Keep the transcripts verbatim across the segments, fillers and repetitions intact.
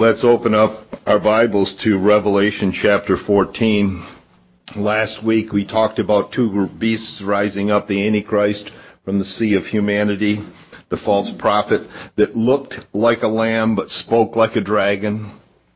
Let's open up our Bibles to Revelation chapter fourteen. Last week we talked about two beasts rising up, the Antichrist from the sea of humanity, the false prophet that looked like a lamb but spoke like a dragon.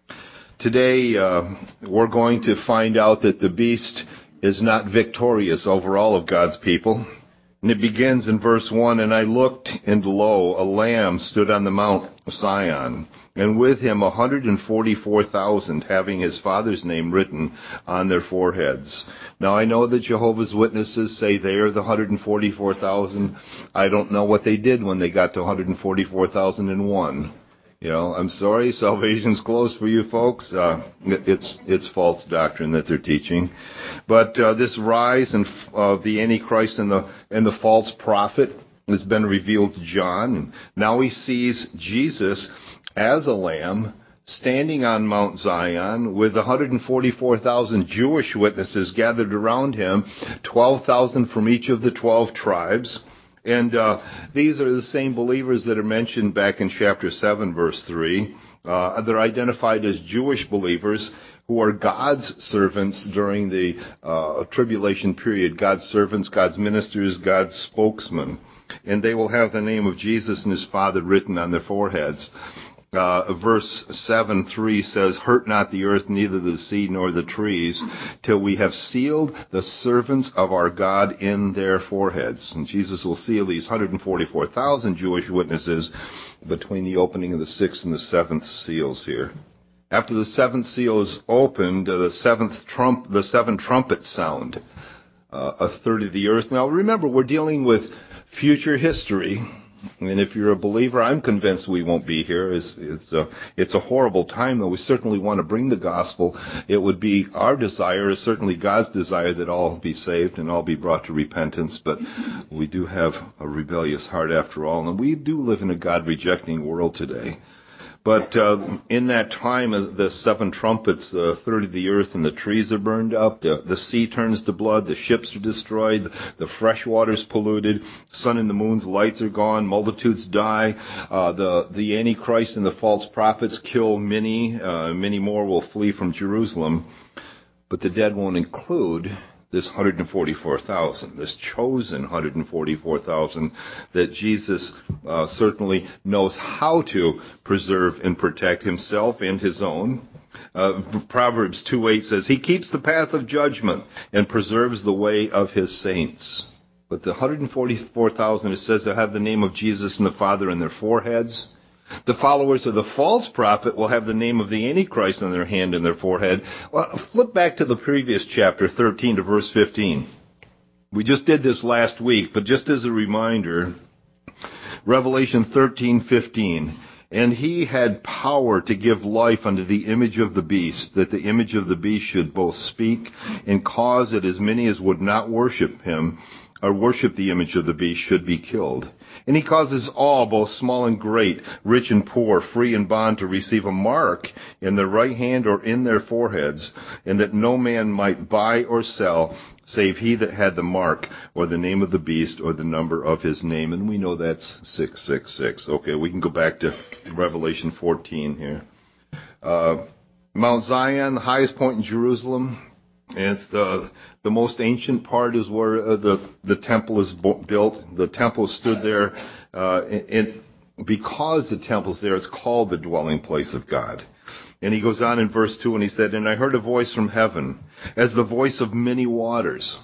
Today uh, we're going to find out that the beast is not victorious over all of God's people. And it begins in verse one, "And I looked, and lo, a lamb stood on the Mount Zion, and with him a hundred and forty-four thousand, having his father's name written on their foreheads." Now I know that Jehovah's Witnesses say they are the one hundred and forty-four thousand. I don't know what they did when they got to one hundred and forty-four thousand and one. You know, I'm sorry, salvation's closed for you folks. Uh, it's it's false doctrine that they're teaching. But uh, this rise of in, uh, the Antichrist and the and the false prophet has been revealed to John. And now he sees Jesus as a lamb standing on Mount Zion with one hundred and forty-four thousand Jewish witnesses gathered around him, twelve thousand from each of the twelve tribes. And uh, these are the same believers that are mentioned back in chapter seven, verse three. Uh, they're identified as Jewish believers who are God's servants during the uh, tribulation period. God's servants, God's ministers, God's spokesmen. And they will have the name of Jesus and his Father written on their foreheads. Uh, verse seven three says, "Hurt not the earth, neither the sea nor the trees, till we have sealed the servants of our God in their foreheads." And Jesus will seal these one hundred and forty-four thousand Jewish witnesses between the opening of the sixth and the seventh seals here. After the seventh seal is opened, uh, the seventh trump, the seven trumpets sound, uh, a third of the earth. Now remember, we're dealing with future history. And if you're a believer, I'm convinced we won't be here. It's, it's, a, it's a horrible time, though. We certainly want to bring the gospel. It would be our desire, certainly God's desire, that all be saved and all be brought to repentance. But we do have a rebellious heart after all. And we do live in a God-rejecting world today. But uh, in that time, uh, the seven trumpets, a uh, third of the earth and the trees are burned up, the, the sea turns to blood, the ships are destroyed, the fresh water's polluted, sun and the moon's lights are gone, multitudes die, uh, the, the Antichrist and the false prophets kill many, uh, many more will flee from Jerusalem. But the dead won't include this one hundred and forty-four thousand, this chosen one hundred and forty-four thousand that Jesus uh, certainly knows how to preserve and protect himself and his own. Uh, Proverbs two eight says, "He keeps the path of judgment and preserves the way of his saints." But the one hundred and forty-four thousand, it says, they have the name of Jesus and the Father in their foreheads. The followers of the false prophet will have the name of the Antichrist on their hand and their forehead. Well, flip back to the previous chapter, thirteen to verse fifteen. We just did this last week, but just as a reminder, Revelation thirteen fifteen. "And he had power to give life unto the image of the beast, that the image of the beast should both speak and cause that as many as would not worship him or worship the image of the beast should be killed. And he causes all, both small and great, rich and poor, free and bond, to receive a mark in their right hand or in their foreheads, and that no man might buy or sell, save he that had the mark, or the name of the beast, or the number of his name." And we know that's six six six. Okay, we can go back to Revelation fourteen here. Uh, Mount Zion, the highest point in Jerusalem. And it's the the most ancient part is where uh, the the temple is bo- built. The temple stood there, uh, and because the temple's there, it's called the dwelling place of God. And he goes on in verse two, and he said, "And I heard a voice from heaven, as the voice of many waters."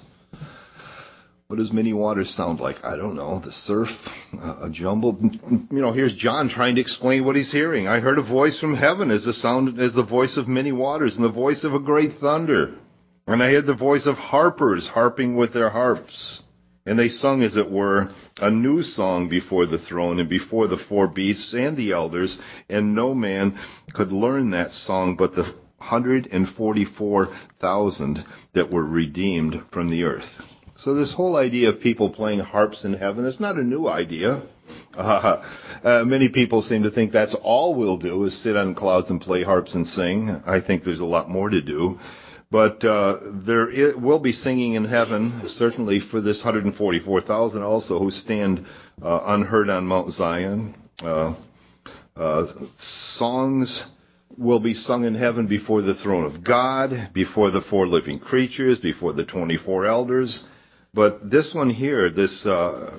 What does many waters sound like? I don't know. The surf, uh, a jumbled. You know, here's John trying to explain what he's hearing. "I heard a voice from heaven, as the sound, as the voice of many waters, and the voice of a great thunder. And I heard the voice of harpers harping with their harps. And they sung, as it were, a new song before the throne and before the four beasts and the elders. And no man could learn that song but the one hundred and forty-four thousand that were redeemed from the earth." So this whole idea of people playing harps in heaven is not a new idea. Uh, uh, many people seem to think that's all we'll do is sit on clouds and play harps and sing. I think there's a lot more to do. But uh, there is, will be singing in heaven, certainly for this one hundred and forty-four thousand also who stand uh, unheard on Mount Zion. Uh, uh, songs will be sung in heaven before the throne of God, before the four living creatures, before the twenty-four elders. But this one here, this, uh,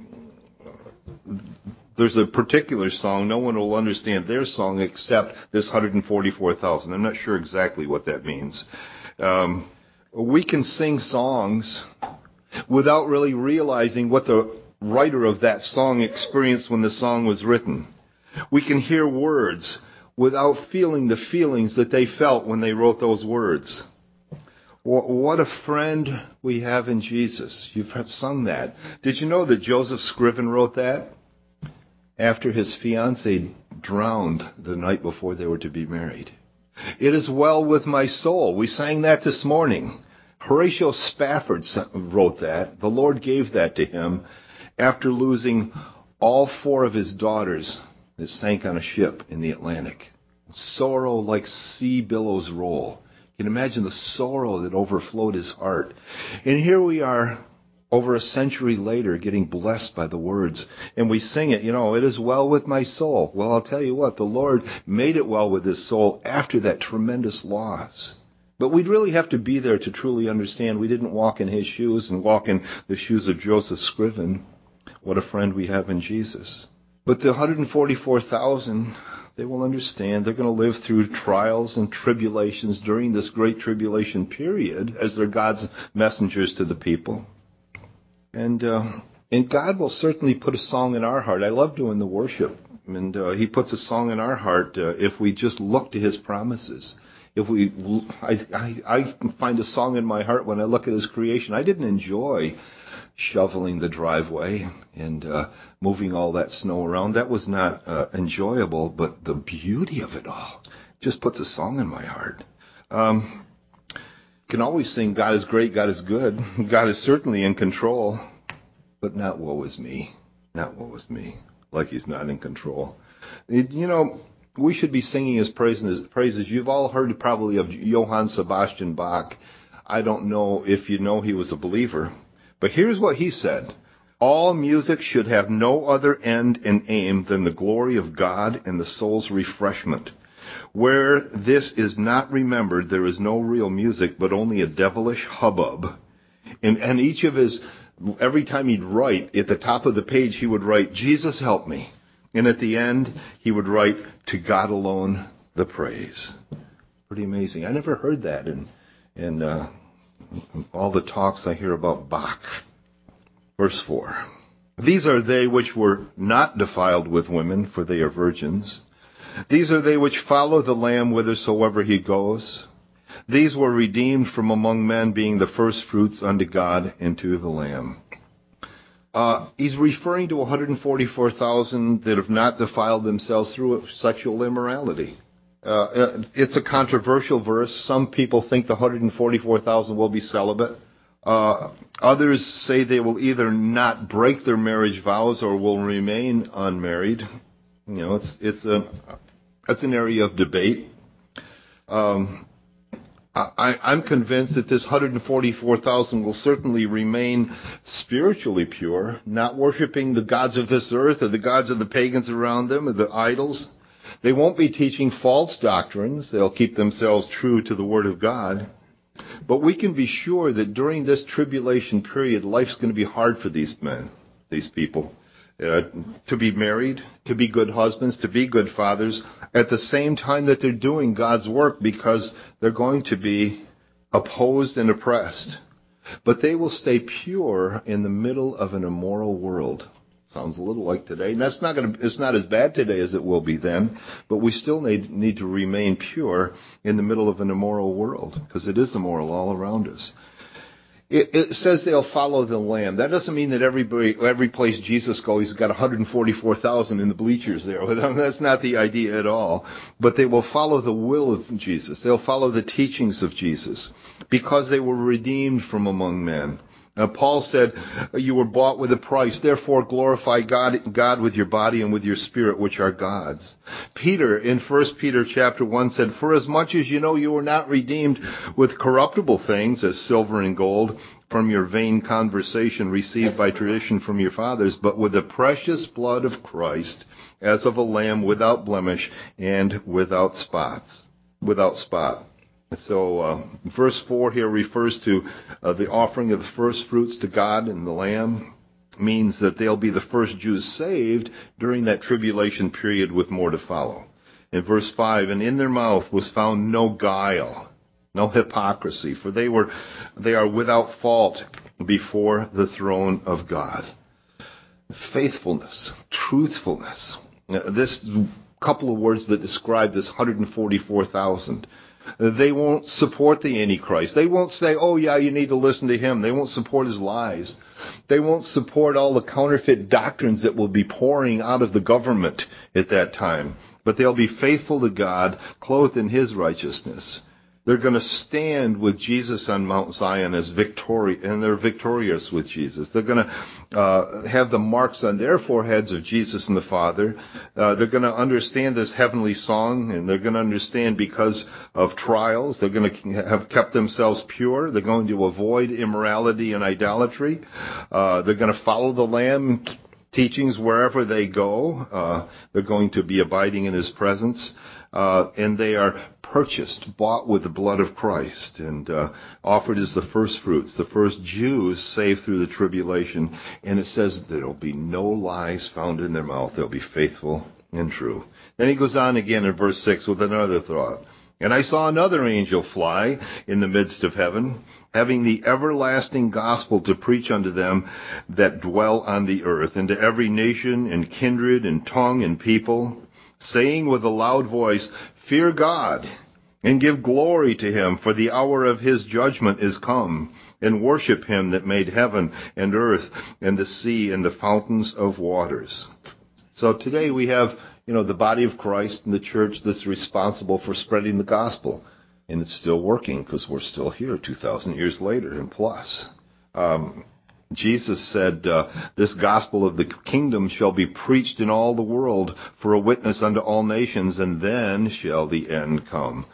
there's a particular song. No one will understand their song except this one hundred forty-four thousand. I'm not sure exactly what that means. Um, we can sing songs without really realizing what the writer of that song experienced when the song was written. We can hear words without feeling the feelings that they felt when they wrote those words. What a friend we have in Jesus. You've sung that. Did you know that Joseph Scriven wrote that after his fiancée drowned the night before they were to be married? It is well with my soul. We sang that this morning. Horatio Spafford wrote that. The Lord gave that to him after losing all four of his daughters that sank on a ship in the Atlantic. Sorrow like sea billows roll. You can imagine the sorrow that overflowed his heart. And here we are, over a century later, getting blessed by the words. And we sing it, you know, it is well with my soul. Well, I'll tell you what, the Lord made it well with his soul after that tremendous loss. But we'd really have to be there to truly understand. We didn't walk in his shoes and walk in the shoes of Joseph Scriven. What a friend we have in Jesus. But the one hundred forty-four thousand, they will understand. They're going to live through trials and tribulations during this great tribulation period as they're God's messengers to the people. And uh, and God will certainly put a song in our heart. I love doing the worship. And uh, he puts a song in our heart uh, if we just look to his promises. If we, I, I, I find a song in my heart when I look at his creation. I didn't enjoy shoveling the driveway and uh, moving all that snow around. That was not uh, enjoyable, but the beauty of it all just puts a song in my heart. Um, can always sing, God is great, God is good. God is certainly in control, but not woe is me. Not woe is me, like he's not in control. It, you know, we should be singing his praises. praises. You've all heard probably of Johann Sebastian Bach. I don't know if you know he was a believer. But here's what he said. All music should have no other end and aim than the glory of God and the soul's refreshment. Where this is not remembered, there is no real music, but only a devilish hubbub. And, and each of his, every time he'd write, at the top of the page, he would write, Jesus help me. And at the end, he would write, to God alone the praise. Pretty amazing. I never heard that in, in, uh, all the talks I hear about Bach. Verse four. These are they which were not defiled with women, for they are virgins. These are they which follow the Lamb whithersoever he goes. These were redeemed from among men, being the first fruits unto God and to the Lamb. Uh, he's referring to one hundred forty-four thousand that have not defiled themselves through sexual immorality. Uh, it's a controversial verse. Some people think the one hundred forty-four thousand will be celibate. Uh, others say they will either not break their marriage vows or will remain unmarried. You know, it's it's a it's an area of debate. Um, I, I'm convinced that this one hundred forty-four thousand will certainly remain spiritually pure, not worshiping the gods of this earth or the gods of the pagans around them or the idols. They won't be teaching false doctrines. They'll keep themselves true to the Word of God. But we can be sure that during this tribulation period, life's going to be hard for these men, these people, uh, to be married, to be good husbands, to be good fathers, at the same time that they're doing God's work, because they're going to be opposed and oppressed. But they will stay pure in the middle of an immoral world. Sounds a little like today. And that's not going to, it's not as bad today as it will be then, but we still need, need to remain pure in the middle of an immoral world, because it is immoral all around us. It, it says they'll follow the Lamb. That doesn't mean that everybody, every place Jesus goes, he's got one hundred forty-four thousand in the bleachers there. That's not the idea at all. But they will follow the will of Jesus. They'll follow the teachings of Jesus, because they were redeemed from among men. Uh, Paul said, you were bought with a price, therefore glorify God, God with your body and with your spirit, which are God's. Peter, in First Peter chapter one, said, for as much as you know you were not redeemed with corruptible things, as silver and gold, from your vain conversation received by tradition from your fathers, but with the precious blood of Christ, as of a lamb without blemish and without spots, without spot. So uh, verse four here refers to uh, the offering of the first fruits to God and the Lamb. Means that they'll be the first Jews saved during that tribulation period with more to follow. In verse five, and in their mouth was found no guile, no hypocrisy, for they were they are without fault before the throne of God. Faithfulness, truthfulness. Now, this couple of words that describe this one hundred forty-four thousand. They won't support the Antichrist. They won't say, oh, yeah, you need to listen to him. They won't support his lies. They won't support all the counterfeit doctrines that will be pouring out of the government at that time. But they'll be faithful to God, clothed in his righteousness. They're going to stand with Jesus on Mount Zion as victorious, and they're victorious with Jesus. They're going to uh, have the marks on their foreheads of Jesus and the Father. Uh, they're going to understand this heavenly song, and they're going to understand because of trials. They're going to have kept themselves pure. They're going to avoid immorality and idolatry. Uh, they're going to follow the Lamb teachings wherever they go. Uh, they're going to be abiding in his presence. Uh, and they are purchased, bought with the blood of Christ, and uh, offered as the first fruits, the first Jews saved through the tribulation. And it says that there will be no lies found in their mouth. They'll be faithful and true. Then he goes on again in verse six with another thought. And I saw another angel fly in the midst of heaven, having the everlasting gospel to preach unto them that dwell on the earth, and to every nation and kindred and tongue and people, saying with a loud voice, fear God, and give glory to him, for the hour of his judgment is come, and worship him that made heaven and earth and the sea and the fountains of waters. So today we have, you know, the body of Christ and the church that's responsible for spreading the gospel. And it's still working because we're still here two thousand years later and plus. Um, Jesus said, uh, this gospel of the kingdom shall be preached in all the world for a witness unto all nations, and then shall the end come.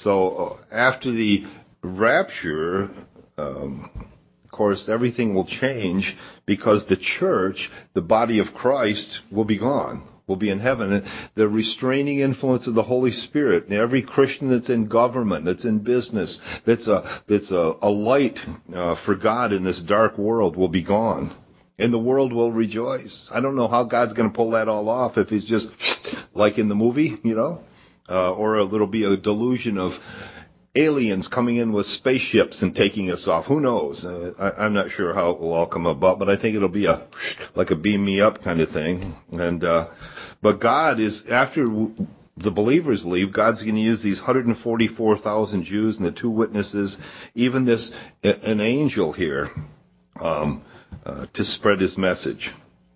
So uh, after the rapture, um, of course, everything will change because the church, the body of Christ, will be gone. Will be in heaven. And the restraining influence of the Holy Spirit. Every Christian that's in government, that's in business, that's a that's a, a light uh, for God in this dark world will be gone, and the world will rejoice. I don't know how God's going to pull that all off. If He's just like in the movie, you know, uh, or it'll be a delusion of aliens coming in with spaceships and taking us off. Who knows? Uh, I, I'm not sure how it will all come about, but I think it'll be a like a beam me up kind of thing. And uh, but God is, after the believers leave, God's going to use these one hundred forty-four thousand Jews and the two witnesses, even this an angel here, um, uh, to spread his message.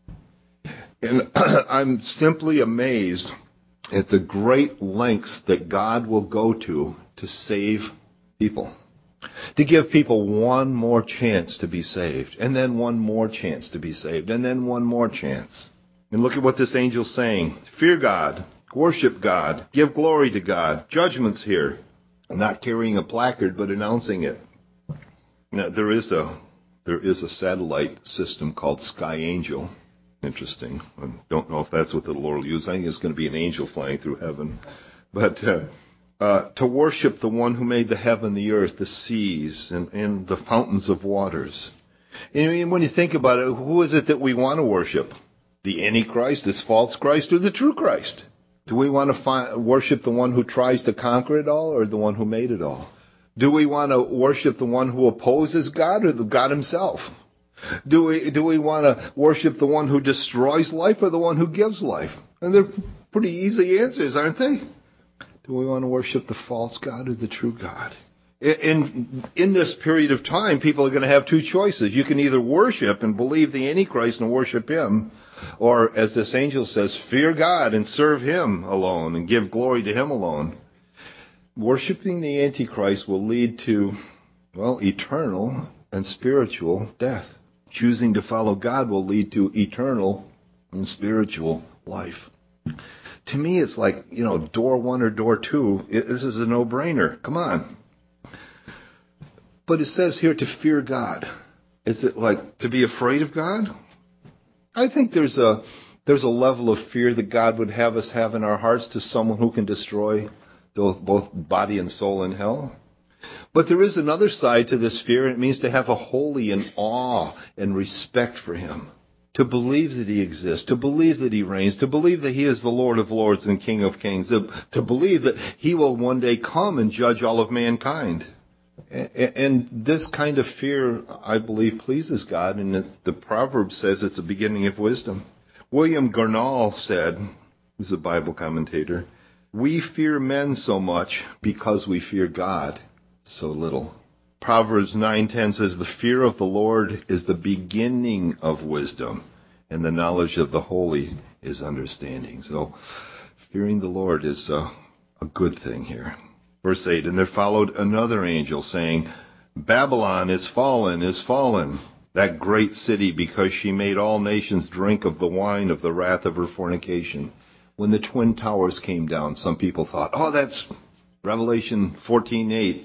And I'm simply amazed at the great lengths that God will go to to save people, to give people one more chance to be saved, and then one more chance to be saved, and then one more chance. And look at what this angel's saying. Fear God, worship God, give glory to God. Judgment's here. Not carrying a placard, but announcing it. Now, there is a there is a satellite system called Sky Angel. Interesting. I don't know if that's what the Lord will use. I think it's going to be an angel flying through heaven. But uh, uh, to worship the one who made the heaven, the earth, the seas, and, and the fountains of waters. And when you think about it, who is it that we want to worship? The Antichrist, this false Christ, or the true Christ? Do we want to find, worship the one who tries to conquer it all, or the one who made it all? Do we want to worship the one who opposes God, or the God himself? Do we do we want to worship the one who destroys life, or the one who gives life? And they're pretty easy answers, aren't they? Do we want to worship the false God or the true God? In in this period of time, people are going to have two choices. You can either worship and believe the Antichrist and worship him, or, as this angel says, fear God and serve him alone and give glory to him alone. Worshipping the Antichrist will lead to, well, eternal and spiritual death. Choosing to follow God will lead to eternal and spiritual life. To me, it's like, you know, door one or door two. It, this is a no-brainer. Come on. But it says here to fear God. Is it like to be afraid of God? I think there's a there's a level of fear that God would have us have in our hearts to someone who can destroy both, both body and soul in hell. But there is another side to this fear, and it means to have a holy and awe and respect for him. To believe that he exists, to believe that he reigns, to believe that he is the Lord of lords and King of kings, to, to believe that he will one day come and judge all of mankind. And, and this kind of fear, I believe, pleases God, and the, the proverb says it's the beginning of wisdom. William Gurnall said, he's a Bible commentator, "We fear men so much because we fear God so little." Proverbs nine ten says, "The fear of the Lord is the beginning of wisdom, and the knowledge of the holy is understanding." So, fearing the Lord is a, a good thing here. Verse eight, "And there followed another angel, saying, Babylon is fallen, is fallen, that great city, because she made all nations drink of the wine of the wrath of her fornication." When the Twin Towers came down, some people thought, oh, that's Revelation fourteen eight.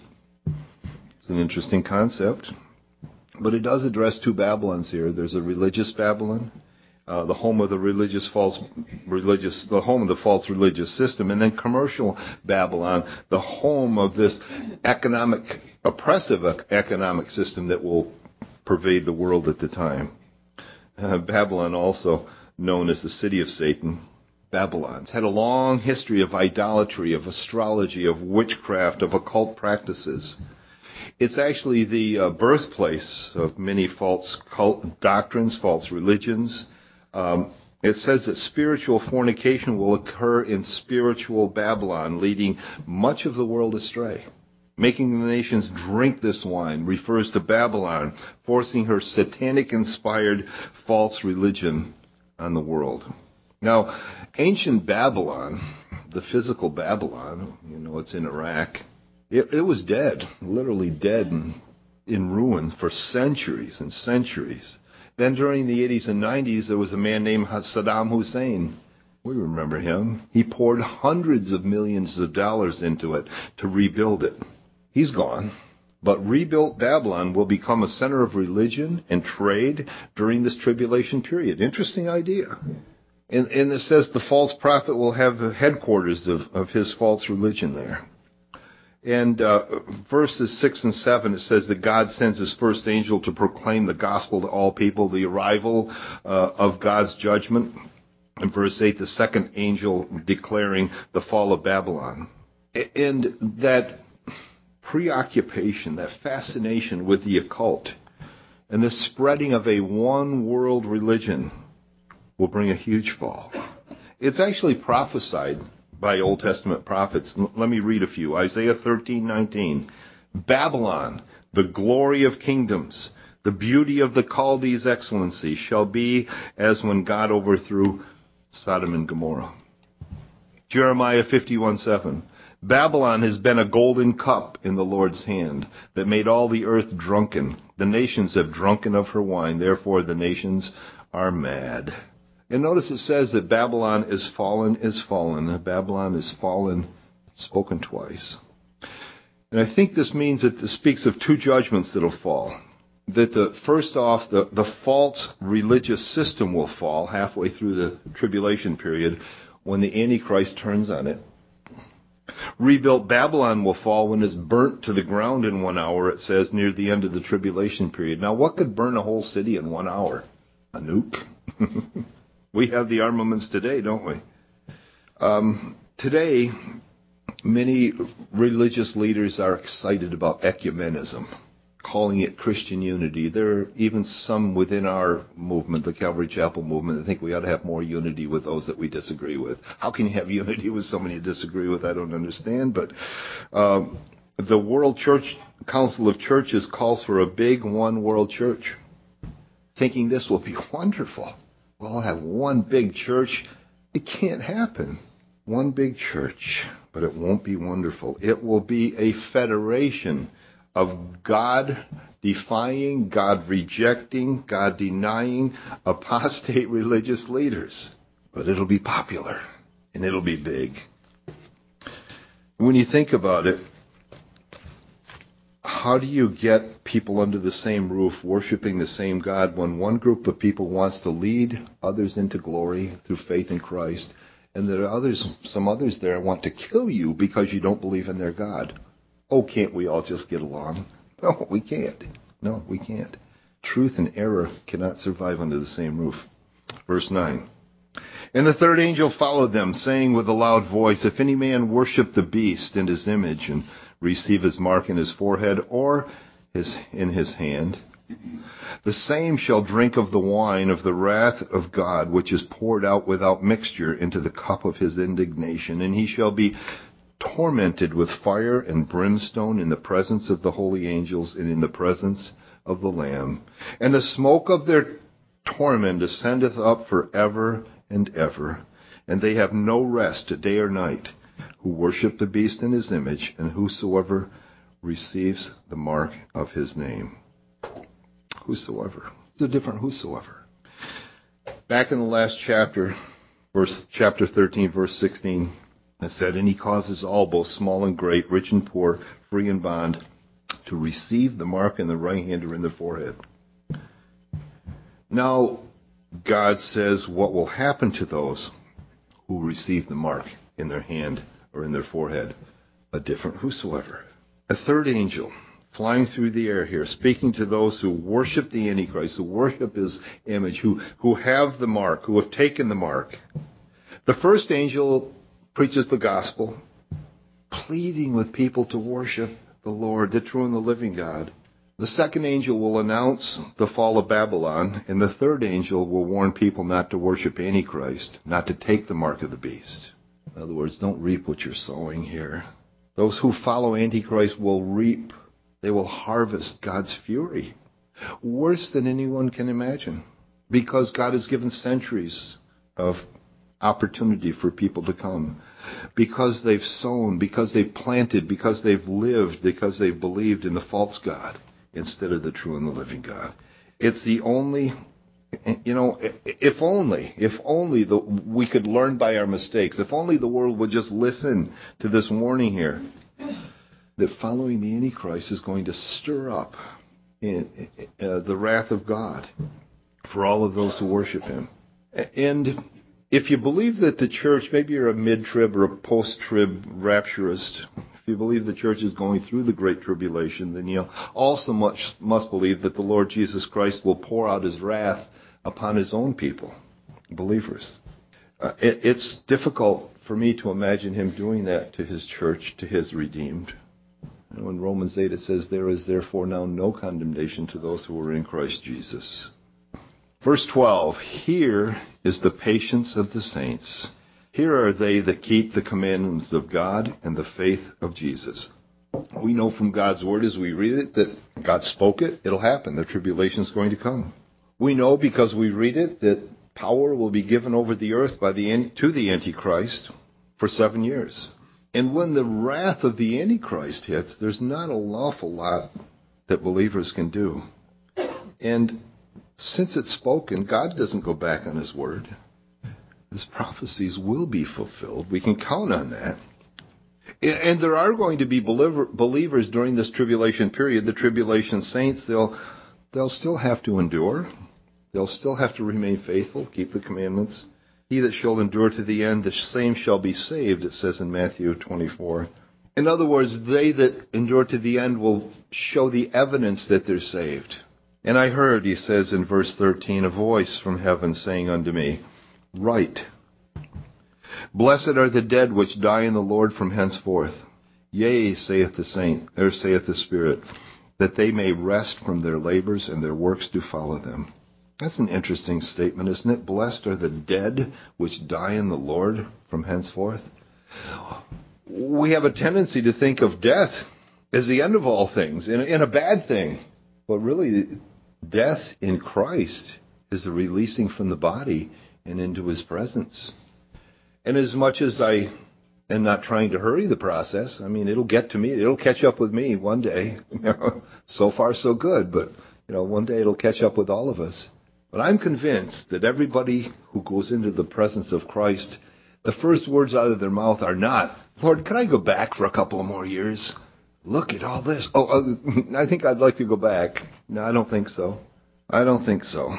It's an interesting concept. But it does address two Babylons here. There's a religious Babylon, uh, the home of the religious false religious, the home of the false religious system, and then commercial Babylon, the home of this economic, oppressive economic system that will pervade the world at the time. Uh, Babylon, also known as the city of Satan. Babylon's had a long history of idolatry, of astrology, of witchcraft, of occult practices. It's actually the uh, birthplace of many false cult doctrines, false religions. Um, it says that spiritual fornication will occur in spiritual Babylon, leading much of the world astray. Making the nations drink this wine refers to Babylon, forcing her satanic-inspired false religion on the world. Now, ancient Babylon, the physical Babylon, you know, it's in Iraq, it, it was dead, literally dead and in ruins for centuries and centuries. Then during the eighties and nineties, there was a man named Saddam Hussein. We remember him. He poured hundreds of millions of dollars into it to rebuild it. He's gone. But rebuilt Babylon will become a center of religion and trade during this tribulation period. Interesting idea. And, and it says the false prophet will have the headquarters of, of his false religion there. And uh, verses six and seven, it says that God sends his first angel to proclaim the gospel to all people, the arrival uh, of God's judgment. In verse eight, the second angel declaring the fall of Babylon. And that preoccupation, that fascination with the occult, and the spreading of a one-world religion will bring a huge fall. It's actually prophesied by Old Testament prophets. L- let me read a few. Isaiah thirteen nineteen. "Babylon, the glory of kingdoms, the beauty of the Chaldees' excellency, shall be as when God overthrew Sodom and Gomorrah." Jeremiah fifty-one seven. "Babylon has been a golden cup in the Lord's hand that made all the earth drunken. The nations have drunken of her wine, therefore the nations are mad." And notice it says that Babylon is fallen, is fallen. Babylon is fallen, it's spoken twice. And I think this means that this speaks of two judgments that will fall. That the first off, the, the false religious system will fall halfway through the tribulation period when the Antichrist turns on it. Rebuilt Babylon will fall when it's burnt to the ground in one hour, it says, near the end of the tribulation period. Now, what could burn a whole city in one hour? A nuke? We have the armaments today, don't we? Um, today, many religious leaders are excited about ecumenism, calling it Christian unity. There are even some within our movement, the Calvary Chapel movement, that think we ought to have more unity with those that we disagree with. How can you have unity with so many you disagree with? I don't understand. But um, the World Church Council of Churches calls for a big one world church, thinking this will be wonderful. We'll have one big church. It can't happen. One big church, but it won't be wonderful. It will be a federation of God defying, God rejecting, God denying apostate religious leaders. But it'll be popular and it'll be big. When you think about it, how do you get people under the same roof worshiping the same God when one group of people wants to lead others into glory through faith in Christ, and there are others, some others there want to kill you because you don't believe in their God? Oh, can't we all just get along? No, we can't. No, we can't. Truth and error cannot survive under the same roof. Verse nine. And the third angel followed them, saying with a loud voice, if any man worship the beast and his image, and receive his mark in his forehead or his in his hand, the same shall drink of the wine of the wrath of God, which is poured out without mixture into the cup of his indignation, and he shall be tormented with fire and brimstone in the presence of the holy angels and in the presence of the Lamb. And the smoke of their torment ascendeth up forever and ever, and they have no rest day or night, who worship the beast in his image, and whosoever receives the mark of his name. Whosoever. It's a different whosoever. Back in the last chapter, verse chapter thirteen, verse sixteen, it said, and he causes all, both small and great, rich and poor, free and bond, to receive the mark in the right hand or in the forehead. Now, God says what will happen to those who receive the mark in their hand or in their forehead. A different whosoever. A third angel flying through the air here, speaking to those who worship the Antichrist, who worship his image, who, who have the mark, who have taken the mark. The first angel preaches the gospel, pleading with people to worship the Lord, the true and the living God. The second angel will announce the fall of Babylon, and the third angel will warn people not to worship Antichrist, not to take the mark of the beast. In other words, don't reap what you're sowing here. Those who follow Antichrist will reap, they will harvest God's fury, worse than anyone can imagine, because God has given centuries of opportunity for people to come, because they've sown, because they've planted, because they've lived, because they've believed in the false God instead of the true and the living God. It's the only, you know, if only, if only the, we could learn by our mistakes, if only the world would just listen to this warning here, that following the Antichrist is going to stir up in, uh, the wrath of God for all of those who worship him. And if you believe that the church, maybe you're a mid-trib or a post-trib rapturist, if you believe the church is going through the Great Tribulation, then you also much must believe that the Lord Jesus Christ will pour out his wrath upon his own people, believers. Uh, it, it's difficult for me to imagine him doing that to his church, to his redeemed. You know, in Romans eight it says, there is therefore now no condemnation to those who are in Christ Jesus. Verse twelve, here is the patience of the saints. Here are they that keep the commandments of God and the faith of Jesus. We know from God's word as we read it that God spoke it, it'll happen. The tribulation is going to come. We know because we read it that power will be given over the earth by the to the Antichrist for seven years. And when the wrath of the Antichrist hits, there's not an awful lot that believers can do. And since it's spoken, God doesn't go back on his word. His prophecies will be fulfilled. We can count on that. And there are going to be believer, believers during this tribulation period, the tribulation saints. They'll, they'll still have to endure. They'll still have to remain faithful, keep the commandments. He that shall endure to the end, the same shall be saved, it says in Matthew twenty-four. In other words, they that endure to the end will show the evidence that they're saved. And I heard, he says in verse thirteen, a voice from heaven saying unto me, write, blessed are the dead which die in the Lord from henceforth. Yea, saith the saint, or saith the Spirit, that they may rest from their labors and their works do follow them. That's an interesting statement, isn't it? Blessed are the dead which die in the Lord from henceforth. We have a tendency to think of death as the end of all things, in, in a bad thing. But really, death in Christ is a releasing from the body and into his presence. And as much as I and not trying to hurry the process. I mean, it'll get to me. It'll catch up with me one day. You know, so far, so good. But, you know, one day it'll catch up with all of us. But I'm convinced that everybody who goes into the presence of Christ, the first words out of their mouth are not, Lord, can I go back for a couple of more years? Look at all this. Oh, uh, I think I'd like to go back. No, I don't think so. I don't think so.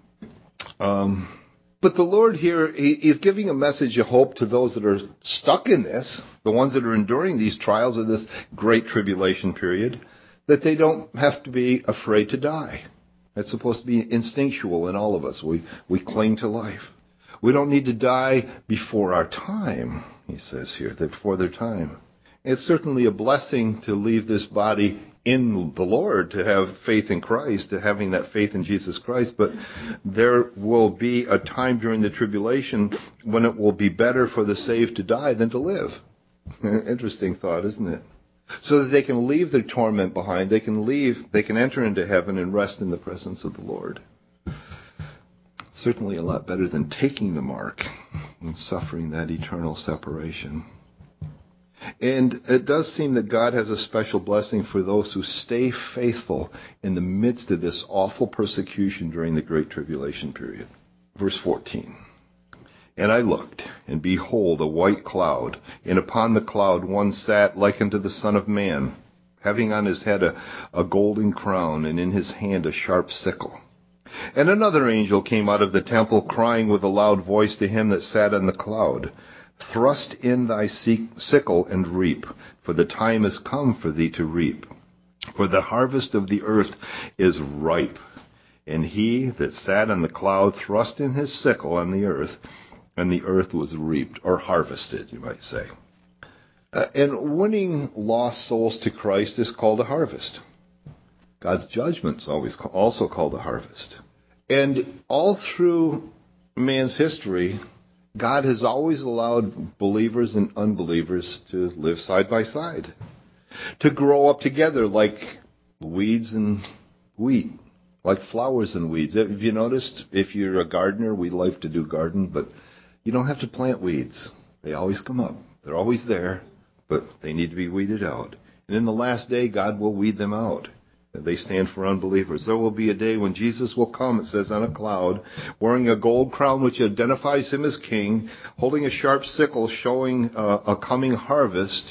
Um, but the Lord here, he, he's giving a message of hope to those that are stuck in this, the ones that are enduring these trials of this great tribulation period, that they don't have to be afraid to die. It's supposed to be instinctual in all of us. We, we cling to life. We don't need to die before our time, he says here, that before their time. It's certainly a blessing to leave this body in the Lord, to have faith in Christ, to having that faith in Jesus Christ. But there will be a time during the tribulation when it will be better for the saved to die than to live. Interesting thought, isn't it? So that they can leave their torment behind. They can leave, they can enter into heaven and rest in the presence of the Lord. Certainly a lot better than taking the mark and suffering that eternal separation. And it does seem that God has a special blessing for those who stay faithful in the midst of this awful persecution during the Great Tribulation period. Verse fourteen. And I looked, and behold, a white cloud, and upon the cloud one sat like unto the Son of Man, having on his head a, a golden crown, and in his hand a sharp sickle. And another angel came out of the temple, crying with a loud voice to him that sat on the cloud, Thrust in thy sickle and reap, for the time is come for thee to reap. For the harvest of the earth is ripe. And he that sat on the cloud thrust in his sickle on the earth, and the earth was reaped, or harvested, you might say. Uh, and winning lost souls to Christ is called a harvest. God's judgment is always also called a harvest. And all through man's history, God has always allowed believers and unbelievers to live side by side, to grow up together like weeds and wheat, like flowers and weeds. Have you noticed, if you're a gardener, we like to do garden, but you don't have to plant weeds. They always come up. They're always there, but they need to be weeded out. And in the last day, God will weed them out. They stand for unbelievers. There will be a day when Jesus will come, it says, on a cloud, wearing a gold crown which identifies him as king, holding a sharp sickle showing uh, a coming harvest.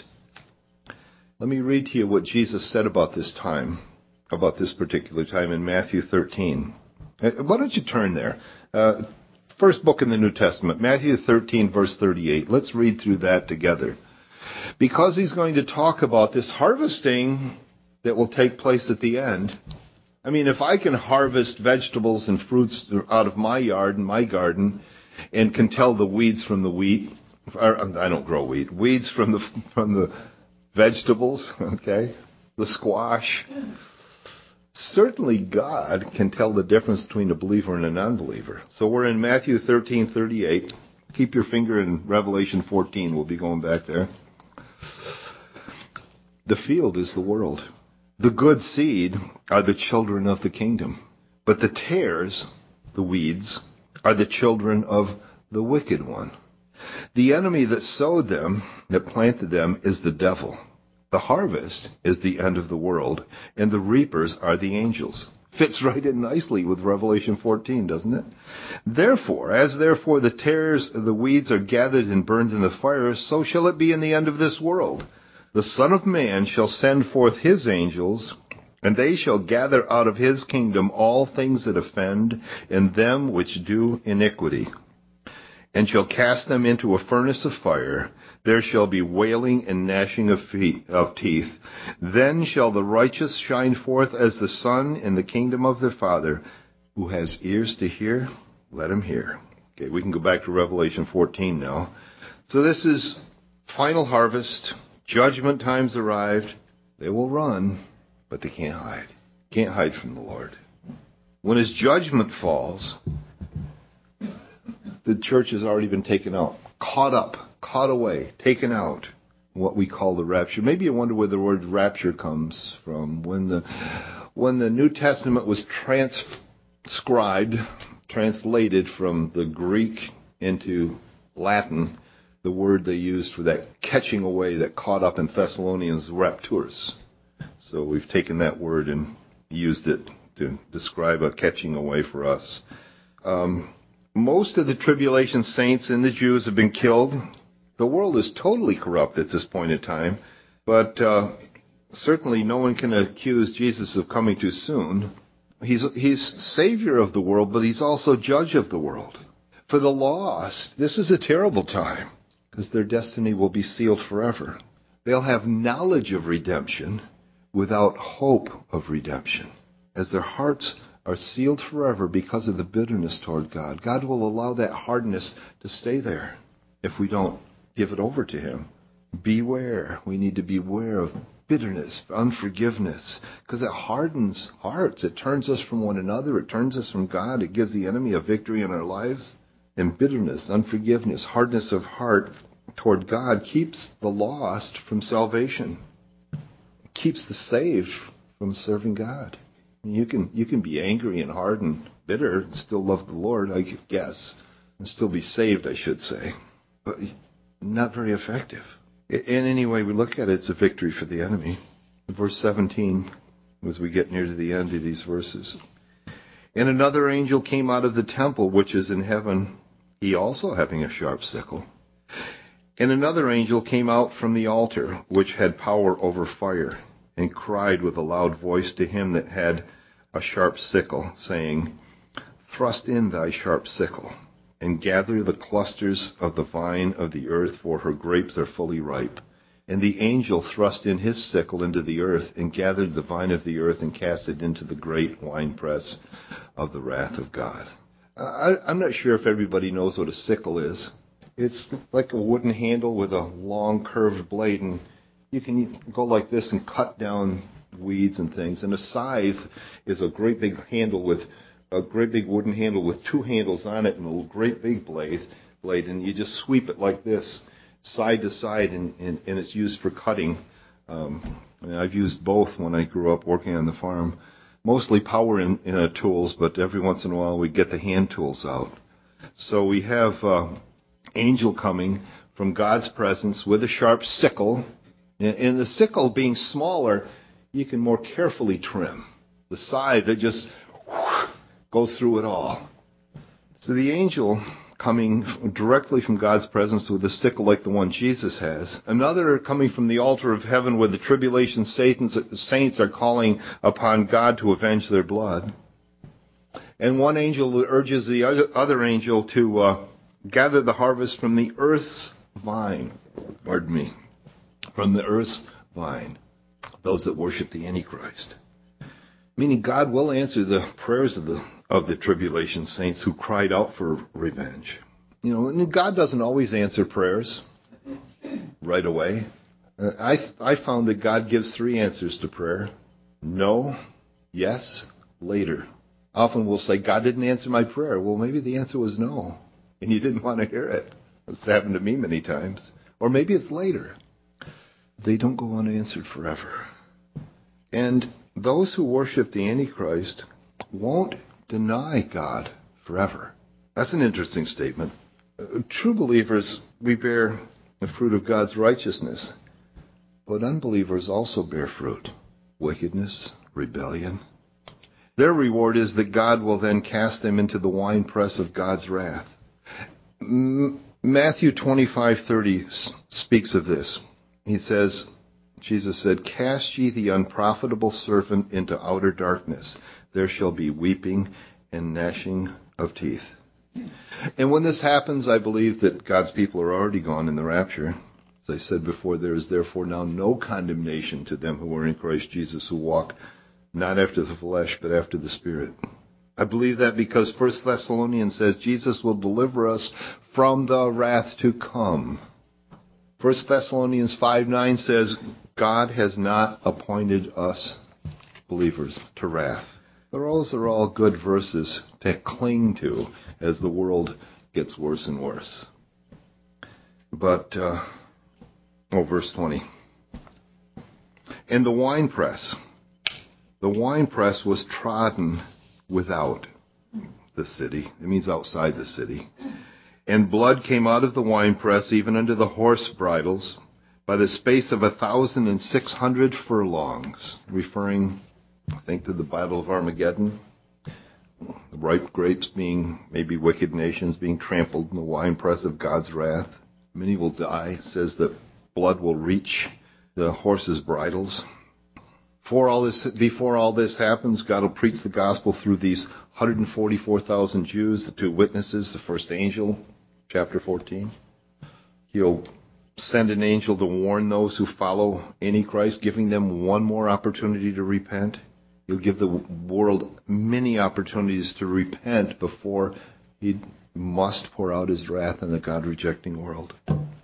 Let me read to you what Jesus said about this time, about this particular time in Matthew thirteen. Why don't you turn there? Uh, first book in the New Testament, Matthew thirteen, verse thirty-eight. Let's read through that together. Because he's going to talk about this harvesting that will take place at the end. I mean, if I can harvest vegetables and fruits out of my yard and my garden and can tell the weeds from the wheat, or, I don't grow wheat, weeds from the from the vegetables, okay, the squash, certainly God can tell the difference between a believer and a non-believer. So we're in Matthew thirteen thirty-eight. Keep your finger in Revelation fourteen. We'll be going back there. The field is the world. The good seed are the children of the kingdom, but the tares, the weeds, are the children of the wicked one. The enemy that sowed them, that planted them, is the devil. The harvest is the end of the world, and the reapers are the angels. Fits right in nicely with Revelation fourteen, doesn't it? Therefore, as therefore the tares, the weeds are gathered and burned in the fire, so shall it be in the end of this world. The Son of Man shall send forth his angels, and they shall gather out of his kingdom all things that offend, and them which do iniquity, and shall cast them into a furnace of fire. There shall be wailing and gnashing of, feet, of teeth. Then shall the righteous shine forth as the sun in the kingdom of their Father. Who has ears to hear, let him hear. Okay, we can go back to Revelation fourteen now. So this is final harvest. Judgment time's arrived. They will run, but they can't hide. Can't hide from the Lord. When his judgment falls, the church has already been taken out, caught up, caught away, taken out. What we call the rapture. Maybe you wonder where the word rapture comes from. When the when the New Testament was transcribed, translated from the Greek into Latin, the word they used for that catching away that caught up in Thessalonians, rapturus. So we've taken that word and used it to describe a catching away for us. Um, most of the tribulation saints and the Jews have been killed. The world is totally corrupt at this point in time, but uh, certainly no one can accuse Jesus of coming too soon. He's, he's Savior of the world, but he's also Judge of the world. For the lost, this is a terrible time, because their destiny will be sealed forever. They'll have knowledge of redemption without hope of redemption, as their hearts are sealed forever because of the bitterness toward God. God will allow that hardness to stay there if we don't give it over to him. Beware. We need to beware of bitterness, unforgiveness, because it hardens hearts. It turns us from one another. It turns us from God. It gives the enemy a victory in our lives. And bitterness, unforgiveness, hardness of heart toward God keeps the lost from salvation. It keeps the saved from serving God. You can you can be angry and hard and bitter and still love the Lord, I guess, and still be saved, I should say. But not very effective. In any way we look at it, it's a victory for the enemy. Verse seventeen, as we get near to the end of these verses. And another angel came out of the temple which is in heaven, he also having a sharp sickle. And another angel came out from the altar, which had power over fire, and cried with a loud voice to him that had a sharp sickle, saying, Thrust in thy sharp sickle, and gather the clusters of the vine of the earth, for her grapes are fully ripe. And the angel thrust in his sickle into the earth, and gathered the vine of the earth, and cast it into the great winepress of the wrath of God. I, I'm not sure if everybody knows what a sickle is. It's like a wooden handle with a long curved blade, and you can go like this and cut down weeds and things. And a scythe is a great big handle with a great big wooden handle with two handles on it and a great big blade, blade, and you just sweep it like this, side to side, and, and, and it's used for cutting. Um, and I've used both when I grew up working on the farm. Mostly power in, in uh, tools, but every once in a while we get the hand tools out. So we have uh, angel coming from God's presence with a sharp sickle. And, and the sickle being smaller, you can more carefully trim. The scythe that just whoosh, goes through it all. So the angel coming directly from God's presence with a sickle like the one Jesus has. Another coming from the altar of heaven where the tribulation saints are calling upon God to avenge their blood. And one angel urges the other angel to uh, gather the harvest from the earth's vine. Pardon me. From the earth's vine. Those that worship the Antichrist. Meaning God will answer the prayers of the of the tribulation saints who cried out for revenge. You know, and God doesn't always answer prayers right away. Uh, I I found that God gives three answers to prayer. No, yes, later. Often we'll say, God didn't answer my prayer. Well, maybe the answer was no, and you didn't want to hear it. It's happened to me many times. Or maybe it's later. They don't go unanswered forever. And those who worship the Antichrist won't deny God forever. That's an interesting statement. Uh, true believers, we bear the fruit of God's righteousness, but unbelievers also bear fruit. Wickedness, rebellion. Their reward is that God will then cast them into the winepress of God's wrath. M- Matthew twenty-five thirty speaks of this. He says, Jesus said, Cast ye the unprofitable servant into outer darkness. There shall be weeping and gnashing of teeth. And when this happens, I believe that God's people are already gone in the rapture. As I said before, there is therefore now no condemnation to them who are in Christ Jesus, who walk not after the flesh, but after the Spirit. I believe that because First Thessalonians says Jesus will deliver us from the wrath to come. First Thessalonians five nine says, God has not appointed us, believers, to wrath. Those are all good verses to cling to as the world gets worse and worse. But, uh, oh, verse twenty. And the winepress, the winepress was trodden without the city. It means outside the city. And blood came out of the winepress, even unto the horse bridles, by the space of a thousand and six hundred furlongs, referring, I think, to the Battle of Armageddon. The ripe grapes being maybe wicked nations being trampled in the winepress of God's wrath. Many will die. It says that blood will reach the horses' bridles. Before all this, before all this happens, God will preach the gospel through these one hundred forty-four thousand Jews, the two witnesses, the first angel, chapter fourteen. He'll send an angel to warn those who follow Antichrist, giving them one more opportunity to repent. He'll give the world many opportunities to repent before he must pour out his wrath on the God-rejecting world.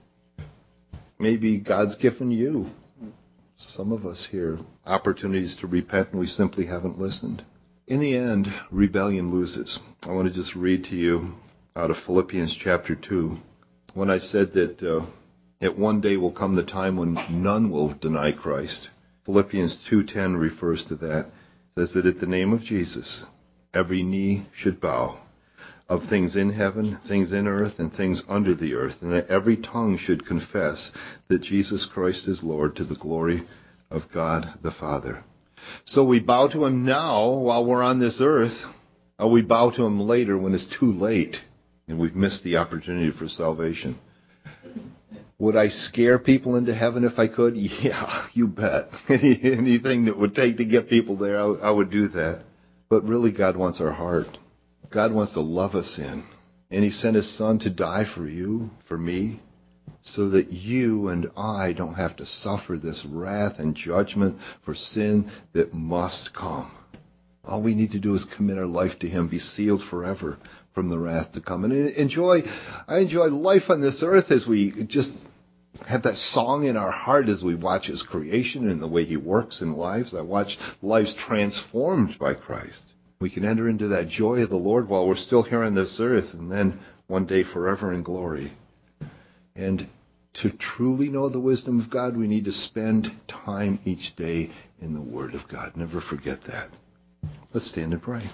Maybe God's given you, some of us here, opportunities to repent, and we simply haven't listened. In the end, rebellion loses. I want to just read to you out of Philippians chapter two, when I said that uh, at one day will come the time when none will deny Christ. Philippians two ten refers to that. It says that at the name of Jesus, every knee should bow, of things in heaven, things in earth, and things under the earth, and that every tongue should confess that Jesus Christ is Lord, to the glory of God the Father. So we bow to him now while we're on this earth, or we bow to him later when it's too late and we've missed the opportunity for salvation. Would I scare people into heaven if I could? Yeah, you bet. Anything that would take to get people there, I, I would do that. But really, God wants our heart. God wants to love us in. And he sent his son to die for you, for me, so that you and I don't have to suffer this wrath and judgment for sin that must come. All we need to do is commit our life to him, be sealed forever from the wrath to come. And enjoy, I enjoy life on this earth as we just have that song in our heart as we watch his creation and the way he works in lives. I watch lives transformed by Christ. We can enter into that joy of the Lord while we're still here on this earth, and then one day forever in glory. And to truly know the wisdom of God, we need to spend time each day in the Word of God. Never forget that. Let's stand and pray.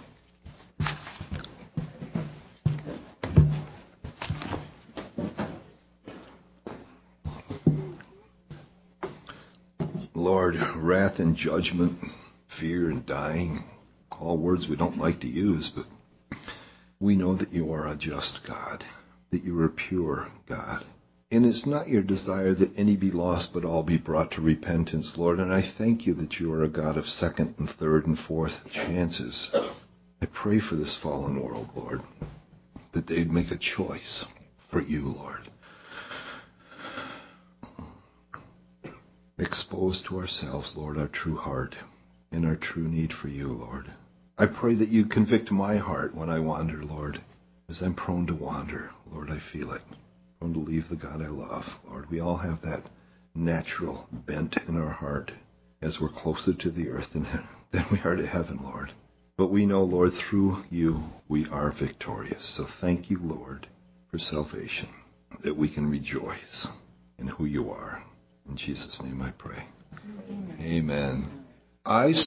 Lord, wrath and judgment, fear and dying, all words we don't like to use, but we know that you are a just God, that you are a pure God. And it's not your desire that any be lost, but all be brought to repentance, Lord. And I thank you that you are a God of second and third and fourth chances. I pray for this fallen world, Lord, that they'd make a choice for you, Lord. Expose to ourselves, Lord, our true heart and our true need for you, Lord. I pray that you convict my heart when I wander, Lord, as I'm prone to wander. Lord, I feel it. Prone to leave the God I love. Lord, we all have that natural bent in our heart as we're closer to the earth than, than we are to heaven, Lord. But we know, Lord, through you we are victorious. So thank you, Lord, for salvation, that we can rejoice in who you are. In Jesus' name I pray. Amen. Amen. I